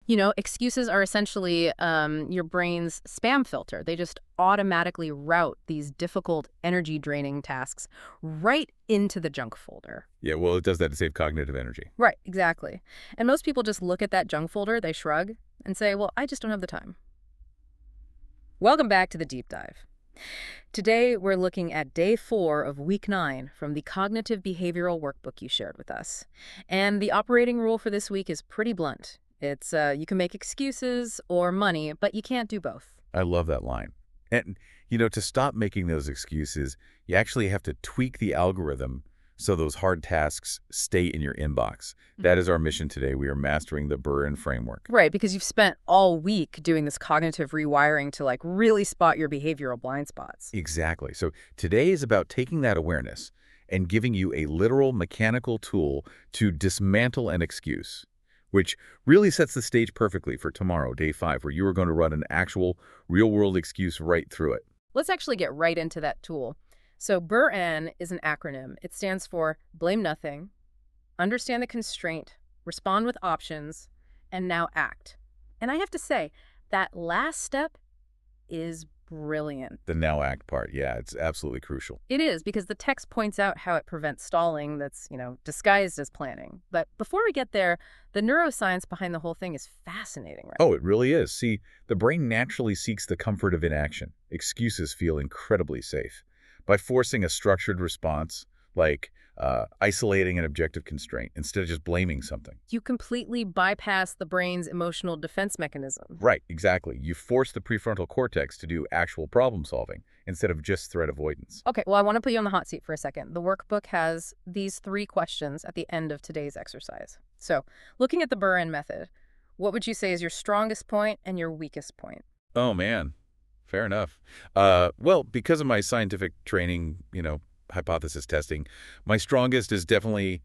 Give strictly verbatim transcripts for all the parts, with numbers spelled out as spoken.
You know, excuses are essentially um, your brain's spam filter. They just automatically route these difficult, energy draining tasks right into the junk folder. Yeah, well, it does that to save cognitive energy. Right, exactly. And most people just look at that junk folder, they shrug, and say, well, I just don't have the time. Welcome back to the deep dive. Today, we're looking at day four of week nine from the cognitive behavioral workbook you shared with us. And the operating rule for this week is pretty blunt. It's uh, you can make excuses or money, but you can't do both. I love that line. And, you know, to stop making those excuses, you actually have to tweak the algorithm so those hard tasks stay in your inbox. That is our mission today. We are mastering the Burin framework. Right, because you've spent all week doing this cognitive rewiring to like really spot your behavioral blind spots. Exactly. So today is about taking that awareness and giving you a literal mechanical tool to dismantle an excuse, which really sets the stage perfectly for tomorrow, day five, where you are going to run an actual real-world excuse right through it. Let's actually get right into that tool. So BURN is an acronym. It stands for blame nothing, understand the constraint, respond with options, and now act. And I have to say, that last step is brilliant. The now act part, yeah, it's absolutely crucial. It is, because the text points out how it prevents stalling that's, you know, disguised as planning. But before we get there, the neuroscience behind the whole thing is fascinating, right? Oh, it really is. See, the brain naturally seeks the comfort of inaction. Excuses feel incredibly safe. By forcing a structured response, like uh, isolating an objective constraint, instead of just blaming something. You completely bypass the brain's emotional defense mechanism. Right, exactly. You force the prefrontal cortex to do actual problem solving instead of just threat avoidance. Okay, well, I want to put you on the hot seat for a second. The workbook has these three questions at the end of today's exercise. So, looking at the Burin method, what would you say is your strongest point and your weakest point? Oh, man. Fair enough. Uh, well, because of my scientific training, you know, hypothesis testing, my strongest is definitely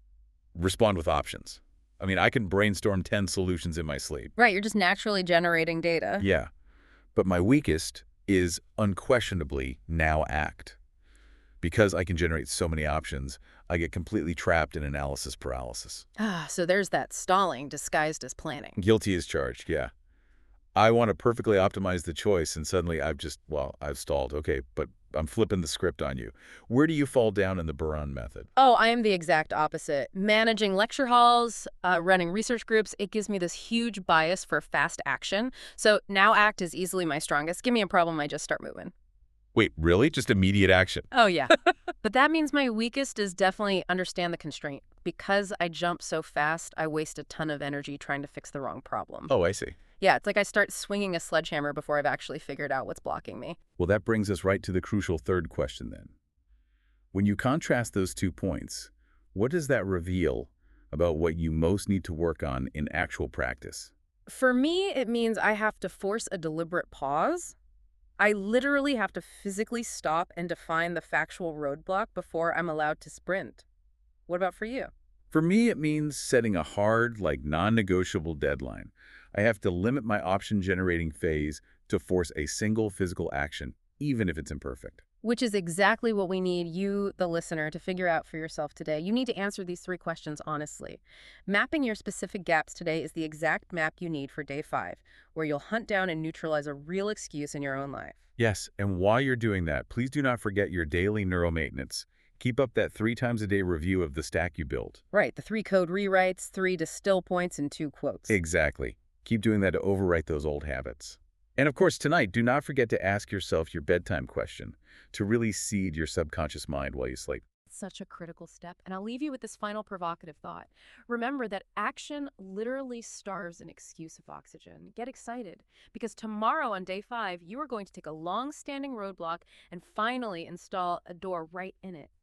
respond with options. I mean, I can brainstorm ten solutions in my sleep. Right, you're just naturally generating data. Yeah. But my weakest is unquestionably now act. Because I can generate so many options, I get completely trapped in analysis paralysis. Ah, so there's that stalling disguised as planning. Guilty as charged, yeah. I want to perfectly optimize the choice, and suddenly I've just, well, I've stalled. Okay, but I'm flipping the script on you. Where do you fall down in the Burin method? Oh, I am the exact opposite. Managing lecture halls, uh, running research groups, it gives me this huge bias for fast action. So now act is easily my strongest. Give me a problem, I just start moving. Wait, really? Just immediate action? Oh, yeah. But that means my weakest is definitely understand the constraint. Because I jump so fast, I waste a ton of energy trying to fix the wrong problem. Oh, I see. Yeah, it's like I start swinging a sledgehammer before I've actually figured out what's blocking me. Well, that brings us right to the crucial third question then. When you contrast those two points, what does that reveal about what you most need to work on in actual practice? For me, it means I have to force a deliberate pause. I literally have to physically stop and define the factual roadblock before I'm allowed to sprint. What about for you? For me, it means setting a hard, like non-negotiable deadline. I have to limit my option-generating phase to force a single physical action, even if it's imperfect. Which is exactly what we need you, the listener, to figure out for yourself today. You need to answer these three questions honestly. Mapping your specific gaps today is the exact map you need for day five, where you'll hunt down and neutralize a real excuse in your own life. Yes, and while you're doing that, please do not forget your daily neuromaintenance. Keep up that three times a day review of the stack you built. Right, the three code rewrites, three distill points, and two quotes. Exactly. Keep doing that to overwrite those old habits. And of course, tonight, do not forget to ask yourself your bedtime question to really seed your subconscious mind while you sleep. Such a critical step. And I'll leave you with this final provocative thought. Remember that action literally starves an excuse of oxygen. Get excited, because tomorrow on day five, you are going to take a long-standing roadblock and finally install a door right in it.